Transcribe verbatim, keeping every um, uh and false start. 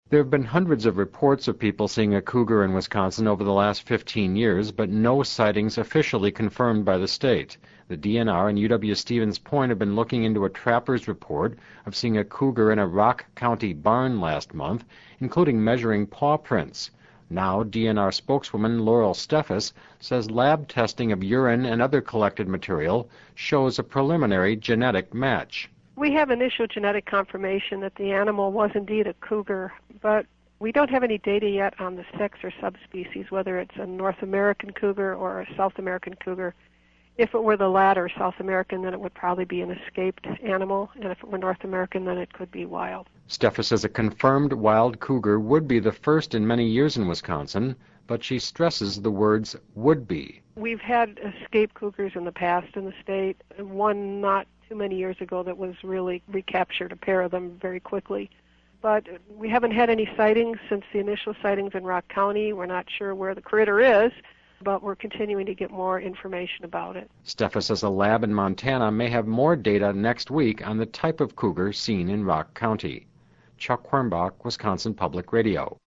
There have been hundreds of reports of people seeing a cougar in Wisconsin over the last fifteen years, but no sightings officially confirmed by the state. The D N R and U W-Stevens Point have been looking into a trapper's report of seeing a cougar in a Rock County barn last month, including measuring paw prints. Now, D N R spokeswoman Laurel Steffes says lab testing of urine and other collected material shows a preliminary genetic match. We have initial genetic confirmation that the animal was indeed a cougar, but we don't have any data yet on the sex or subspecies, whether it's a North American cougar or a South American cougar. If it were the latter, South American, then it would probably be an escaped animal, and if it were North American, then it could be wild. Steffes says a confirmed wild cougar would be the first in many years in Wisconsin, but she stresses the words would be. We've had escaped cougars in the past in the state, one not too many years ago that was really recaptured, a pair of them very quickly. But we haven't had any sightings since the initial sightings in Rock County. We're not sure where the critter is, but we're continuing to get more information about it. Steffes says a lab in Montana may have more data next week on the type of cougar seen in Rock County. Chuck Quirmbach, Wisconsin Public Radio.